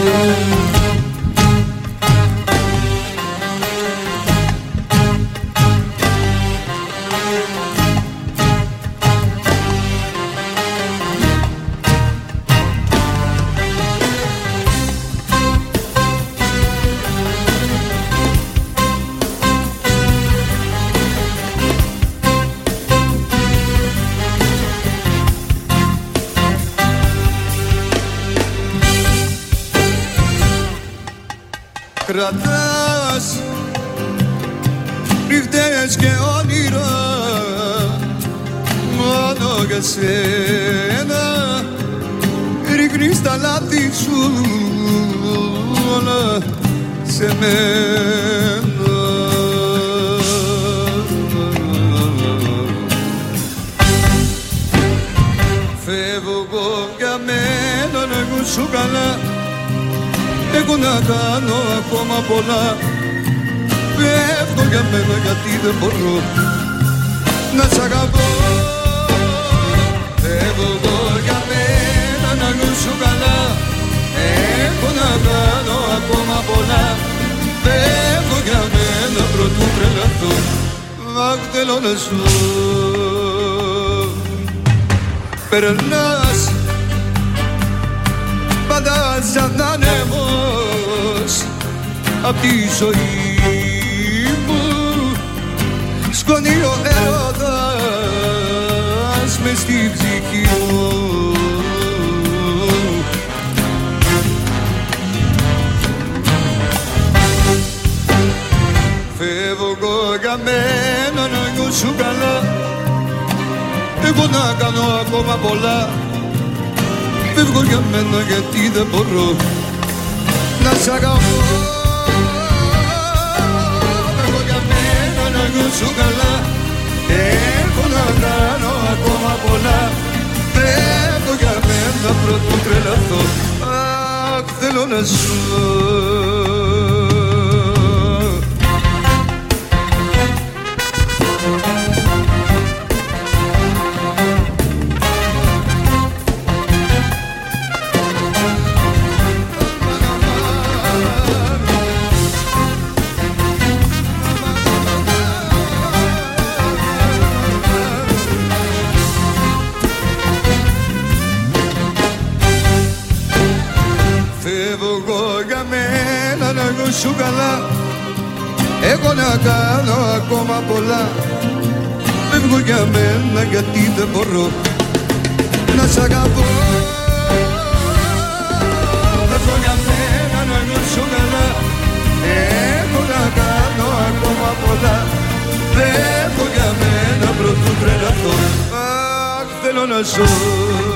Κρατάς νύχτες και όνειρα μόνο για σένα, ρίχνεις τα λάθη σου όλα σε μένα. Φεύγω για μένα να ακούσω καλά, έχω να κάνω ακόμα πολλά. Φεύγω για μένα γιατί δεν μπορώ να σ' αγαπώ. Φεύγω για μένα να νιώσω καλά, έχω να κάνω ακόμα πολλά. Φεύγω για μένα πρωτού τρελαθώ, αχ θέλω να ζω. Περνάς πάντα σαν άνεμος απ' τη ζωή μου, σκόνη ο έρωτας μες στη ψυχή μου. Φεύγω για μένα να νιώσω καλά, έχω να κάνω ακόμα πολλά. Φεύγω για μένα γιατί δεν μπορώ να σ' αγαπώ. Φεύγω για μένα να νιώσω καλά, έχω να κάνω ακόμα πολλά. Φεύγω για μένα πρωτού τρελαθώ, αχ θέλω να ζω. Σου καλά, έχω να κάνω ακόμα πολλά. Φεύγω για μένα γιατί δεν μπορώ να σ' αγαπώ. Φεύγω για μένα να νιώσω καλά, έχω να κάνω ακόμα πολλά. Φεύγω για μένα πρωτού τρελαθώ, αχ θέλω να ζω.